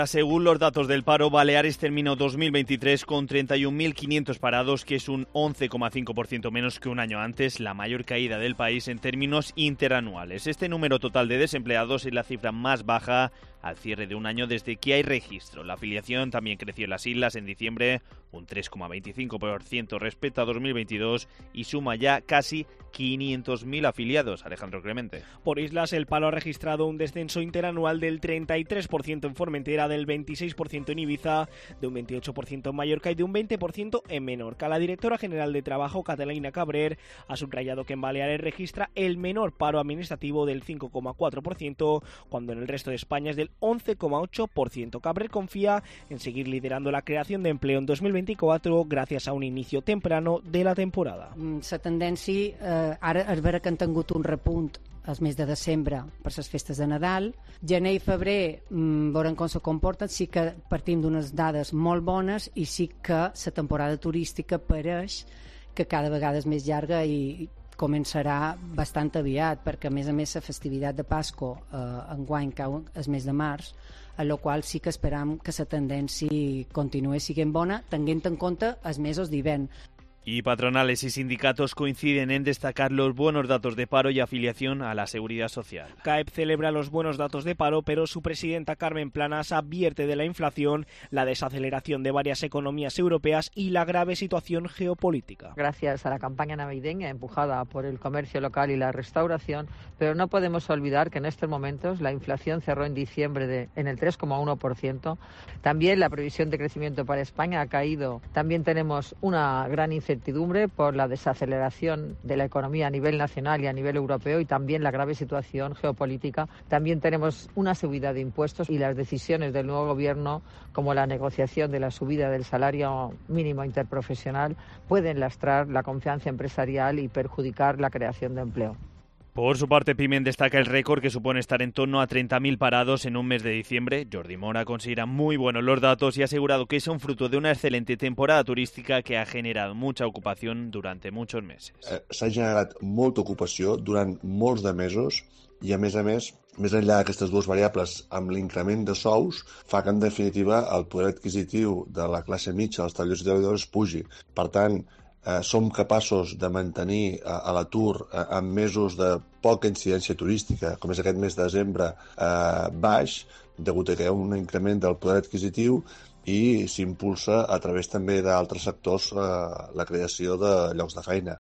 Según los datos del paro, Baleares terminó 2023 con 31.500 parados, que es un 11,5% menos que un año antes, la mayor caída del país en términos interanuales. Este número total de desempleados es la cifra más baja al cierre de un año desde que hay registro. La afiliación también creció en las islas en diciembre, un 3,25% respecto a 2022 y suma ya casi 500.000 afiliados. Alejandro Clemente. Por islas, el paro ha registrado un descenso interanual del 33% en Formentera, del 26% en Ibiza, de un 28% en Mallorca y de un 20% en Menorca. La directora general de Trabajo, Catalina Cabrer, ha subrayado que en Baleares registra el menor paro administrativo del 5,4%, cuando en el resto de España es del 11,8%. Cabrer confía en seguir liderando la creación de empleo en 2024 gràcies a un inicio temprano de la temporada. La tendència, ara és vera que han tingut un repunt el mes de desembre per les festes de Nadal. Gener i febrer veurem com se comporten. Sí que partim d'unes dades molt bones i sí que la temporada turística pareix que cada vegada és més llarga i començarà bastant aviat, perquè a més la festivitat de Pasco enguany cau el mes de març, a la qual sí que esperam que la tendència continuï sent bona, tenint en compte els mesos d'hivern. Y patronales y sindicatos coinciden en destacar los buenos datos de paro y afiliación a la Seguridad Social. CAEP celebra los buenos datos de paro, pero su presidenta Carmen Planas advierte de la inflación, la desaceleración de varias economías europeas y la grave situación geopolítica. Gracias a la campaña navideña empujada por el comercio local y la restauración, pero no podemos olvidar que en estos momentos la inflación cerró en diciembre en el 3,1%. También la previsión de crecimiento para España ha caído. También tenemos una gran incertidumbre por la desaceleración de la economía a nivel nacional y a nivel europeo y también la grave situación geopolítica. También tenemos una subida de impuestos y las decisiones del nuevo gobierno, como la negociación de la subida del salario mínimo interprofesional, pueden lastrar la confianza empresarial y perjudicar la creación de empleo. Por su parte, Pimen destaca el récord que supone estar en torno a 30.000 parados en un mes de diciembre. Jordi Mora considera muy buenos los datos y ha asegurado que son fruto de una excelente temporada turística que ha generado mucha ocupación durante muchos meses. S'ha generat molta ocupació durant molts de mesos i, a més, més enllà d'aquestes dues variables, amb l'increment de sous, fa que, en definitiva, el poder adquisitiu de la classe mitja, dels treballadors i treballadores, pugi. Per tant, som capaços de mantenir a l'atur en mesos de poca incidència turística, com és aquest mes de desembre, baix, degut a que hi ha un increment del poder adquisitiu i s'impulsa a través també d'altres sectors la creació de llocs de feina.